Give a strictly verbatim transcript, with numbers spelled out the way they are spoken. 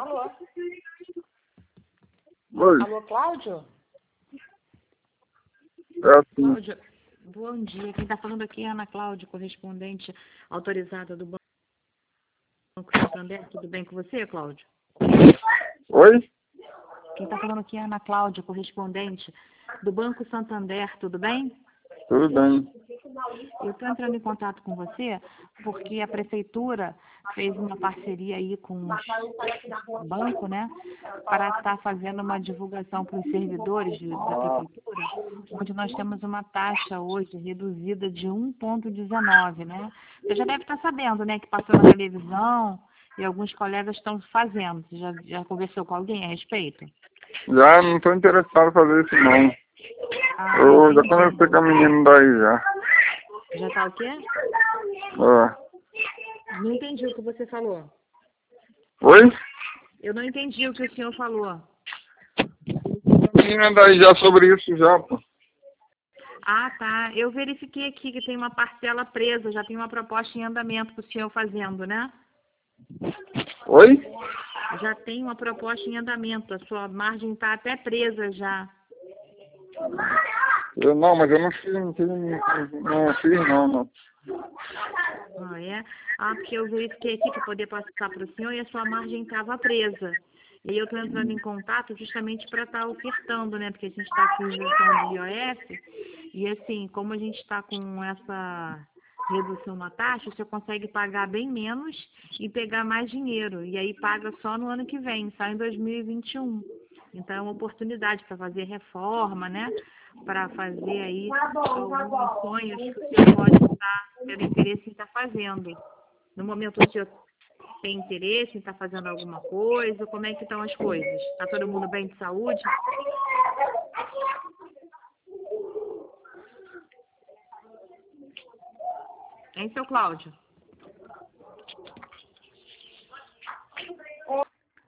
Alô? Oi, Alô, Cláudio? é assim. Cláudio, bom dia. Quem está falando aqui é a Ana Cláudia, correspondente autorizada do Banco Santander. Tudo bem com você, Cláudio? Oi? Quem está falando aqui é a Ana Cláudia, correspondente do Banco Santander. Tudo bem? Tudo bem. Eu estou entrando em contato com você porque a prefeitura fez uma parceria aí com o banco, né, para estar fazendo uma divulgação para os servidores de- da prefeitura, onde nós temos uma taxa hoje reduzida de um vírgula dezenove, né? Você já deve estar sabendo, né, que passou na televisão e alguns colegas estão fazendo. Você já, já conversou com alguém a respeito? Já não estou interessado em fazer isso não. Ah, Eu já entendi. conversei com a menina daí já. Já tá o quê? É. Não entendi o que você falou. Oi? Eu não entendi o que o senhor falou. A menina daí já sobre isso já, pô. Ah, tá. Eu verifiquei aqui que tem uma parcela presa, já tem uma proposta em andamento para o senhor fazendo, né? Oi? Já tem uma proposta em andamento, a sua margem está até presa já. Eu, não, mas eu não fiz, não fiz, não fiz não, não. Ah, é? Ah, porque eu verifiquei aqui para poder passar para o senhor e a sua margem estava presa. E eu estou entrando em contato justamente para estar ofertando, né? Porque a gente está com isenção de I O F. E assim, como a gente está com essa redução na taxa, você consegue pagar bem menos e pegar mais dinheiro. E aí paga só no ano que vem, só em dois mil e vinte e um. Então é uma oportunidade para fazer reforma, né? Para fazer aí alguns sonhos que o senhor pode estar tendo interesse em estar fazendo. No momento o senhor tem interesse em estar fazendo alguma coisa? Como é que estão as coisas? Está todo mundo bem de saúde? Hein, seu Cláudio?